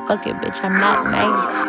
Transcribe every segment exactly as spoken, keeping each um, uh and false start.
Fuck it, bitch, I'm not nice.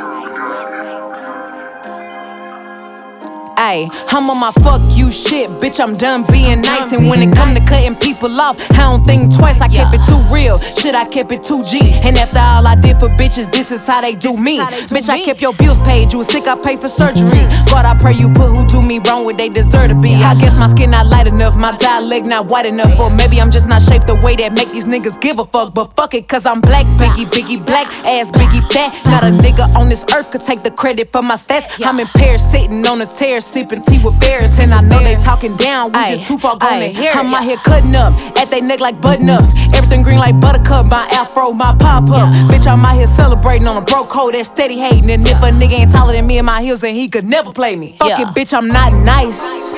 Ayy, I'm on my fuck you shit, bitch, I'm done being nice. And when it come to cutting people off, I don't think twice. I kept it too real, shit, I kept it too G. And after all I did for bitches, this is how they do me. Bitch, I kept your bills paid, you was sick, I paid for surgery. God, I pray you put who do me wrong what they deserve to be. I guess my skin not light enough, my dialect not white enough. Or maybe I'm just not shaped the way that make these niggas give a fuck. But fuck it, cause I'm black, Biggie, Biggie, black, ass Biggie fat. Not a nigga on this earth could take the credit for my stats. I'm in Paris sitting on a tear, sipping tea with bears. And I know they talking down, we just too far gone to hear it. I'm out here cutting up, at they neck like button ups. Everything green like buttercup, my afro, my pop up. Bitch, I'm out here celebrating on a broke hoe that's steady hating. And if a nigga ain't taller than me in my heels, then he could never play me. Fuck it, bitch, I'm not nice.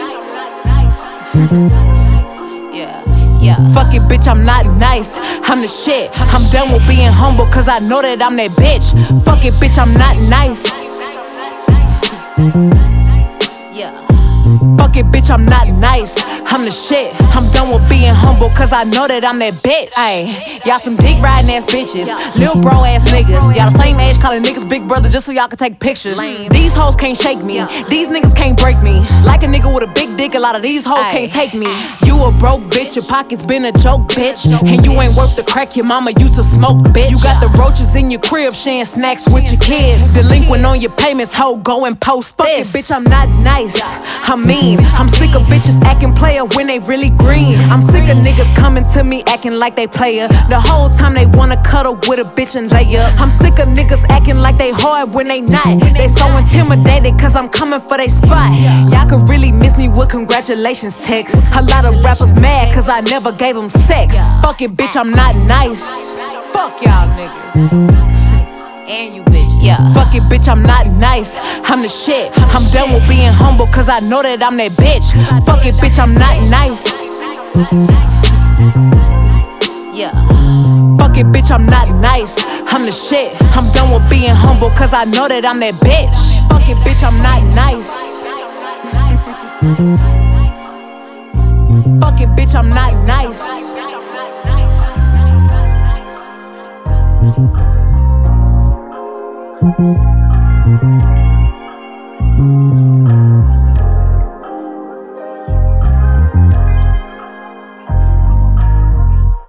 Yeah, yeah. Fuck it, bitch, I'm not nice. I'm the shit. I'm done with being humble, cause I know that I'm that bitch. Fuck it, bitch, I'm not nice. Yeah. Fuck it, bitch, I'm not nice. I'm the shit. I'm done with being humble, cause I know that I'm that bitch. Ayy, y'all some dick riding ass bitches, lil bro ass niggas. Y'all the same age calling niggas big brother just so y'all can take pictures. These hoes can't shake me, these niggas can't break me. Like a nigga with a big dick, a lot of these hoes can't take me. You a broke bitch, your pockets been a joke, bitch. And you ain't worth the crack your mama used to smoke, bitch. You got the roaches in your crib, sharing snacks with your kids. Delinquent on your payments, hoe, go and post this. Fuck it, bitch, I'm not nice, I'm mean. I'm sick of bitches acting player when they really green. I'm sick of niggas coming to me acting like they player. The whole time they wanna cuddle with a bitch and lay up. I'm sick of niggas acting like they hard when they not. They so intimidated cause I'm coming for they spot. Y'all could really miss me with congratulations texts. A lot of rappers mad cause I never gave them sex. Fuck it, bitch, I'm not nice. Fuck y'all niggas. And you bitch, yeah. Fuck it, bitch, I'm not nice. I'm the shit. I'm done with being humble, cause I know that I'm that bitch. Fuck it, bitch, I'm not nice. Yeah. Fuck it, bitch, I'm not nice. I'm the shit. I'm done with being humble, cause I know that I'm that bitch. Fuck it, bitch, I'm not nice. Fuck it, bitch, I'm not nice. Thank you.